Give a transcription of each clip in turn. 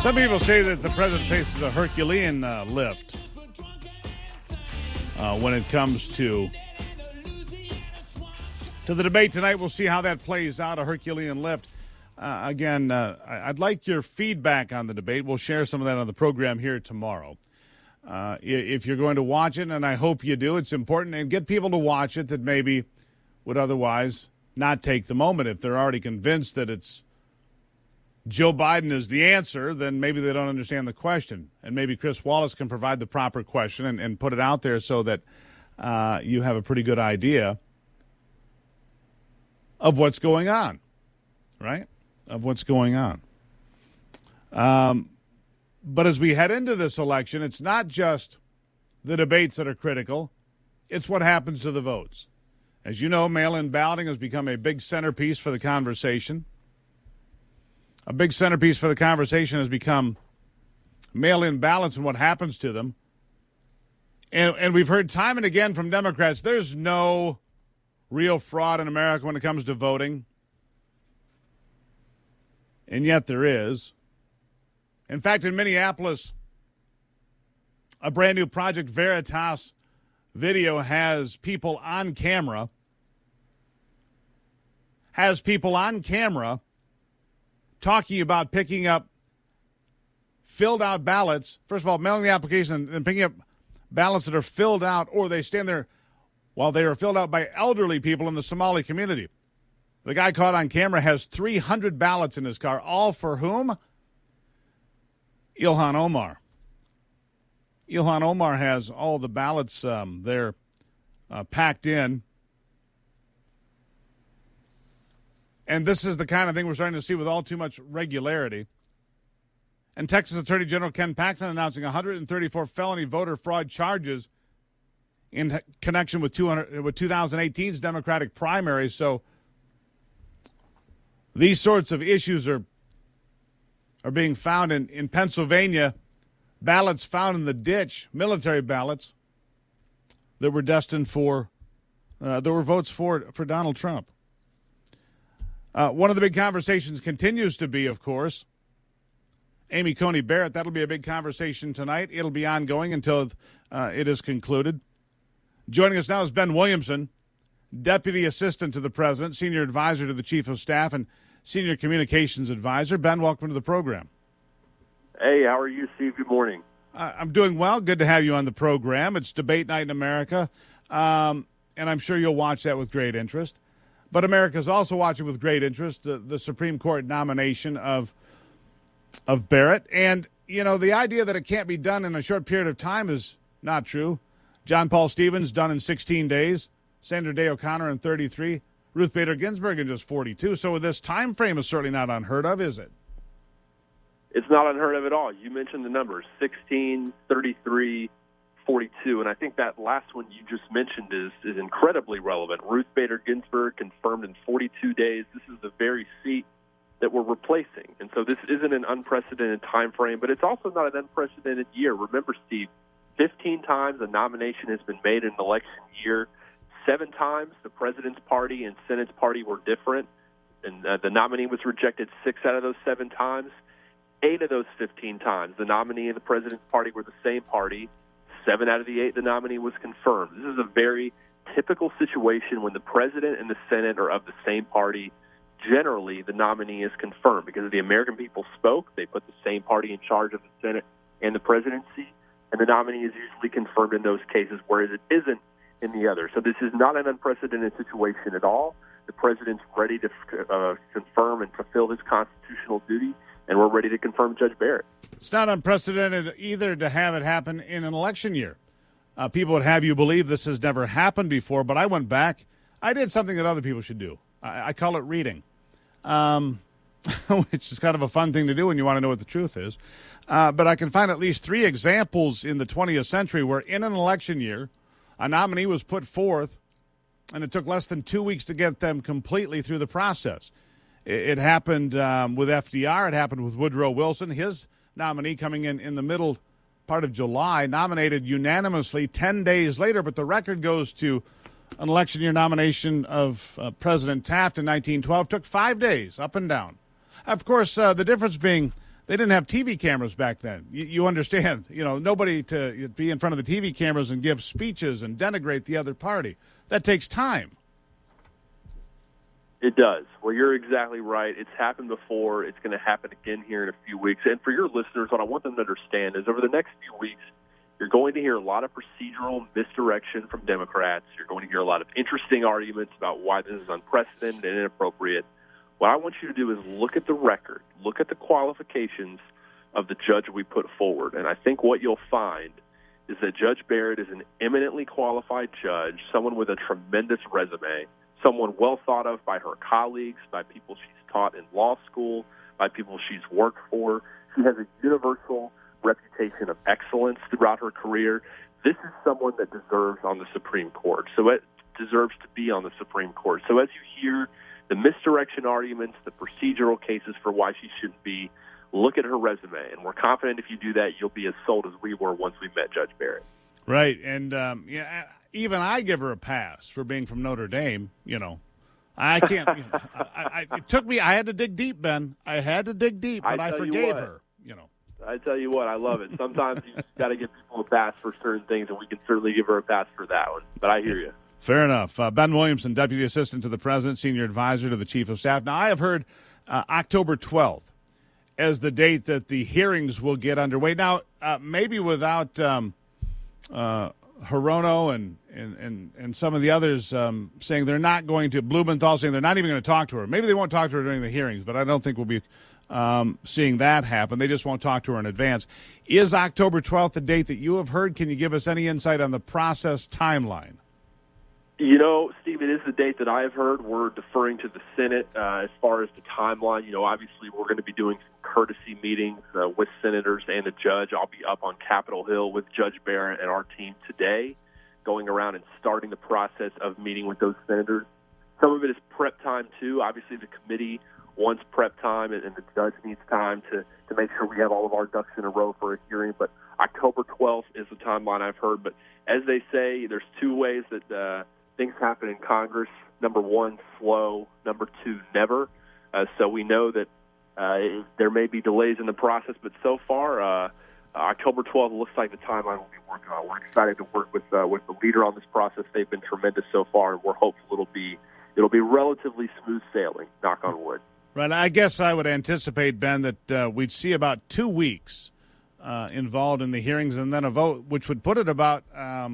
Some people say that the president faces a Herculean lift when it comes to the debate tonight. We'll see how that plays out, a Herculean lift. Again, I'd like your feedback on the debate. We'll share some of that on the program here tomorrow. If you're going to watch it, and I hope you do, it's important, and get people to watch it that maybe would otherwise not take the moment. If they're already convinced that it's Joe Biden is the answer, then maybe they don't understand the question. And maybe Chris Wallace can provide the proper question and put it out there so that you have a pretty good idea of what's going on, right? Of what's going on. But as we head into this election, it's not just the debates that are critical. It's what happens to the votes. As you know, mail-in balloting has become a big centerpiece for the conversation. A big centerpiece for the conversation has become mail-in ballots and what happens to them. And we've heard time and again from Democrats, there's no real fraud in America when it comes to voting. And yet there is. In fact, in Minneapolis, a brand new Project Veritas video has people on camera talking about picking up filled out ballots. First of all, mailing the application and picking up ballots that are filled out, or they stand there while they are filled out by elderly people in the Somali community. The guy caught on camera has 300 ballots in his car, all for whom? Ilhan Omar. Ilhan Omar has all the ballots there packed in. And this is the kind of thing we're starting to see with all too much regularity. And Texas Attorney General Ken Paxton announcing 134 felony voter fraud charges in connection with 2018's Democratic primary. So these sorts of issues are being found in Pennsylvania. Ballots found in the ditch, military ballots that were destined for, there were votes for Donald Trump. One of the big conversations continues to be, of course, Amy Coney Barrett. That'll be a big conversation tonight. It'll be ongoing until it is concluded. Joining us now is Ben Williamson, Deputy Assistant to the President, Senior Advisor to the Chief of Staff, and Senior Communications Advisor. Ben, welcome to the program. Hey, how are you, Steve? Good morning. I'm doing well. Good to have you on the program. It's debate night in America, and I'm sure you'll watch that with great interest. But America's also watching with great interest the Supreme Court nomination of Barrett. And, you know, the idea that it can't be done in a short period of time is not true. John Paul Stevens done in 16 days. Sandra Day O'Connor in 33. Ruth Bader Ginsburg in just 42. So this time frame is certainly not unheard of, is it? It's not unheard of at all. You mentioned the numbers, 16, 33, 42, and I think that last one you just mentioned is incredibly relevant. Ruth Bader Ginsburg confirmed in 42 days. This is the very seat that we're replacing. And so this isn't an unprecedented time frame, but it's also not an unprecedented year. Remember, Steve, 15 times a nomination has been made in an election year. 7 times the president's party and Senate's party were different, and the nominee was rejected 6 out of those 7 times. 8 of those 15 times, the nominee and the president's party were the same party. 7 out of the 8, the nominee was confirmed. This is a very typical situation when the president and the Senate are of the same party. Generally, the nominee is confirmed because the American people spoke. They put the same party in charge of the Senate and the presidency, and the nominee is usually confirmed in those cases, whereas it isn't in the other. So this is not an unprecedented situation at all. The president's ready to confirm and fulfill his constitutional duty, and we're ready to confirm Judge Barrett. It's not unprecedented either to have it happen in an election year. People would have you believe this has never happened before, but I went back. I did something that other people should do. I call it reading, which is kind of a fun thing to do when you want to know what the truth is. But I can find at least 3 examples in the 20th century where in an election year, a nominee was put forth, and it took less than 2 weeks to get them completely through the process. It happened with FDR. It happened with Woodrow Wilson. His nominee coming in the middle part of July, nominated unanimously 10 days later. But the record goes to an election year nomination of President Taft in 1912. Took 5 days, up and down. Of course, the difference being They didn't have TV cameras back then. You understand, nobody to be in front of the TV cameras and give speeches and denigrate the other party. That takes time. It does. Well, you're exactly right. It's happened before. It's going to happen again here in a few weeks. And for your listeners, what I want them to understand is over the next few weeks, you're going to hear a lot of procedural misdirection from Democrats. You're going to hear a lot of interesting arguments about why this is unprecedented and inappropriate. What I want you to do is look at the record, look at the qualifications of the judge we put forward. And I think what you'll find is that Judge Barrett is an eminently qualified judge, someone with a tremendous resume, someone well thought of by her colleagues, by people she's taught in law school, by people she's worked for. She has a universal reputation of excellence throughout her career. This is someone that deserves on the Supreme Court. So it deserves to be on the Supreme Court. So as you hear the misdirection arguments, the procedural cases for why she shouldn't be, look at her resume. And we're confident if you do that, you'll be as sold as we were once we met Judge Barrett. Right. And even I give her a pass for being from Notre Dame. I can't. It took me. I had to dig deep, Ben. I had to dig deep, but I forgave her. I tell you what, I love it. Sometimes you got to give people a pass for certain things, and we can certainly give her a pass for that one. But I hear you. Fair enough. Ben Williamson, Deputy Assistant to the President, Senior Advisor to the Chief of Staff. Now, I have heard October 12th as the date that the hearings will get underway. Now, maybe without Hirono and some of the others saying they're not going to, Blumenthal saying they're not even going to talk to her. Maybe they won't talk to her during the hearings, but I don't think we'll be seeing that happen. They just won't talk to her in advance. Is October 12th the date that you have heard? Can you give us any insight on the process timeline? Steve, it is the date that I have heard. We're deferring to the Senate as far as the timeline. Obviously we're going to be doing some courtesy meetings with senators and the judge. I'll be up on Capitol Hill with Judge Barrett and our team today, going around and starting the process of meeting with those senators. Some of it is prep time, too. Obviously, the committee wants prep time, and the judge needs time to make sure we have all of our ducks in a row for a hearing. But October 12th is the timeline I've heard. But as they say, there's two ways that things happen in Congress. Number one, slow. Number two, never. So we know that there may be delays in the process, but so far, October 12th looks like the timeline we'll be working on. We're excited to work with the leader on this process. They've been tremendous so far, and we're hopeful it'll be relatively smooth sailing, knock on wood. Right. I guess I would anticipate, Ben, that we'd see about 2 weeks involved in the hearings and then a vote, which would put it about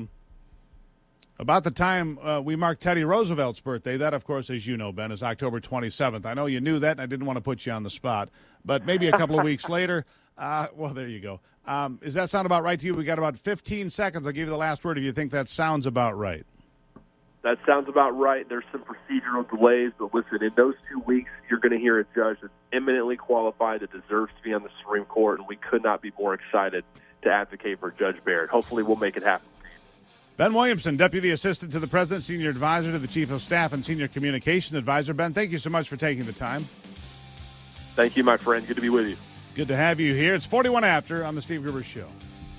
the time we mark Teddy Roosevelt's birthday. That, of course, as you know, Ben, is October 27th. I know you knew that, and I didn't want to put you on the spot. But maybe a couple of weeks later, well, there you go. Does that sound about right to you? We got about 15 seconds. I'll give you the last word if you think that sounds about right. That sounds about right. There's some procedural delays, but listen, in those 2 weeks, you're going to hear a judge that's eminently qualified, that deserves to be on the Supreme Court, and we could not be more excited to advocate for Judge Barrett. Hopefully we'll make it happen. Ben Williamson, Deputy Assistant to the President, Senior Advisor to the Chief of Staff, and Senior Communication Advisor. Ben, thank you so much for taking the time. Thank you, my friend. Good to be with you. Good to have you here. It's 41 After on the Steve Gruber Show.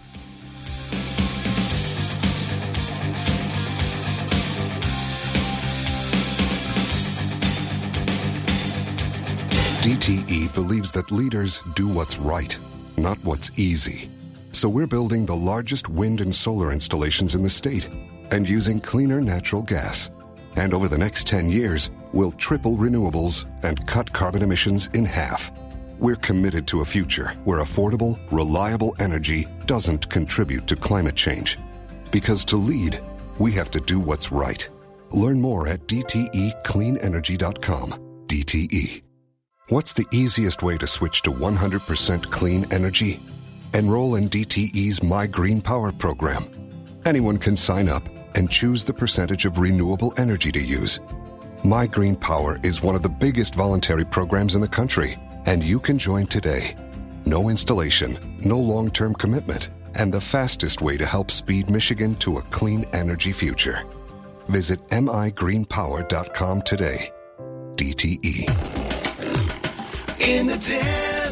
DTE believes that leaders do what's right, not what's easy. So we're building the largest wind and solar installations in the state and using cleaner natural gas. And over the next 10 years, we'll triple renewables and cut carbon emissions in half. We're committed to a future where affordable, reliable energy doesn't contribute to climate change. Because to lead, we have to do what's right. Learn more at DTEcleanenergy.com. DTE. What's the easiest way to switch to 100% clean energy? Enroll in DTE's My Green Power program. Anyone can sign up and choose the percentage of renewable energy to use. My Green Power is one of the biggest voluntary programs in the country, and you can join today. No installation, no long-term commitment, and the fastest way to help speed Michigan to a clean energy future. Visit migreenpower.com today. DTE. In the den.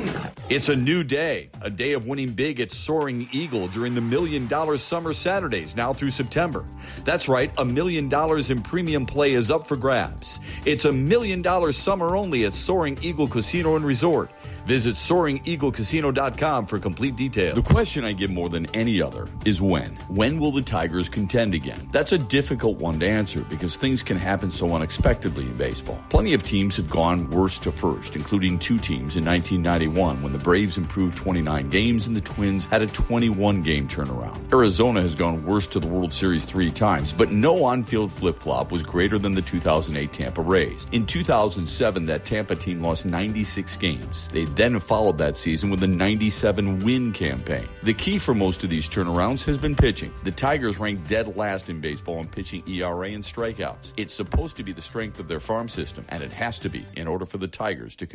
It's a new day, a day of winning big at Soaring Eagle during the $1 Million Summer Saturdays now through September. That's right, $1 million in premium play is up for grabs. It's $1 million summer only at Soaring Eagle Casino and Resort. Visit SoaringEagleCasino.com for complete details. The question I get more than any other is when. When will the Tigers contend again? That's a difficult one to answer because things can happen so unexpectedly in baseball. Plenty of teams have gone worst to first, including two teams in 1991 when the Braves improved 29 games and the Twins had a 21-game turnaround. Arizona has gone worst to the World Series 3 times, but no on-field flip-flop was greater than the 2008 Tampa Rays. In 2007, that Tampa team lost 96 games. They then followed that season with a 97-win campaign. The key for most of these turnarounds has been pitching. The Tigers rank dead last in baseball in pitching ERA and strikeouts. It's supposed to be the strength of their farm system, and it has to be in order for the Tigers to